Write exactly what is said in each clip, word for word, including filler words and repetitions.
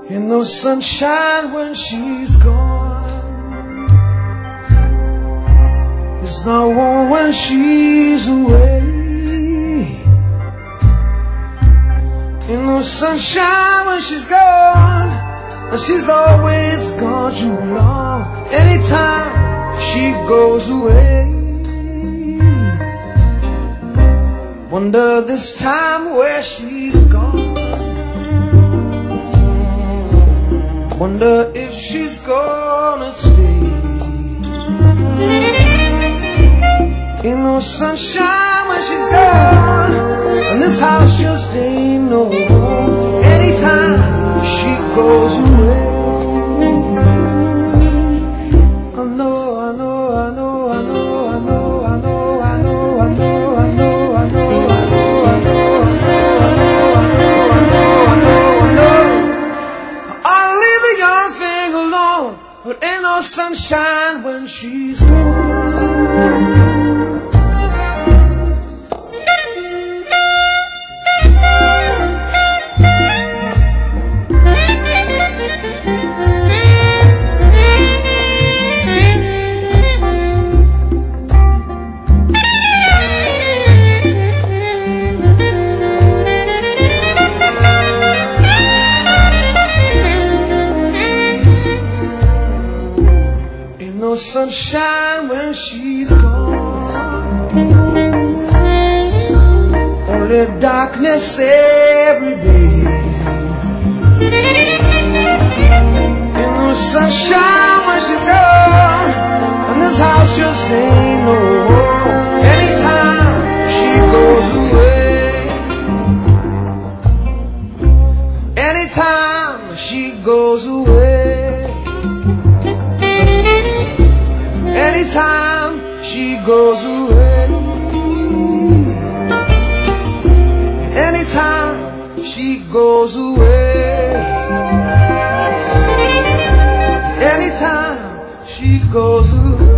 Ain't no sunshine when she's gone. It's not warm when she's away. Ain't no sunshine when she's gone, but she's always gone too long. Anytime she goes away, wonder this time where she's gone. Wonder if she's gonna stay. Ain't no sunshine when she's gone, and this house just ain't no home. Anytime she goes away, I know, I know, I know, I know, I know, I know, I know, I know, I know, I know, I know, I know, I know, I know, I know. I'll leave the young thing alone, but ain't no sunshine when she's gone. No sunshine when she's gone, only darkness every day. Ain't no sunshine when she's gone, and this house just ain't no home. Anytime she goes away, anytime she goes away, anytime she goes away, anytime she goes away, anytime she goes away.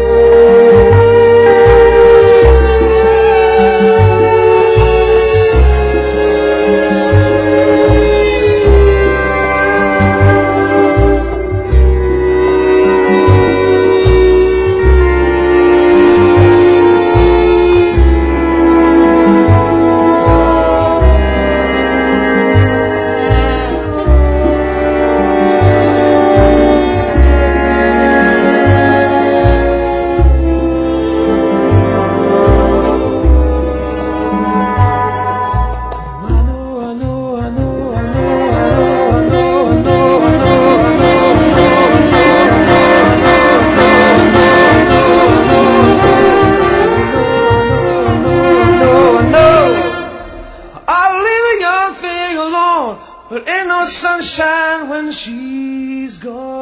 But ain't no sunshine when she's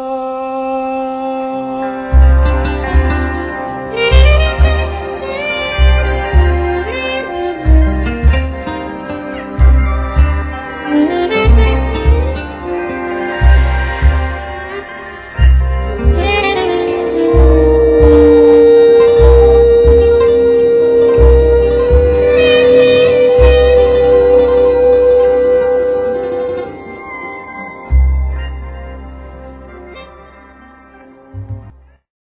gone.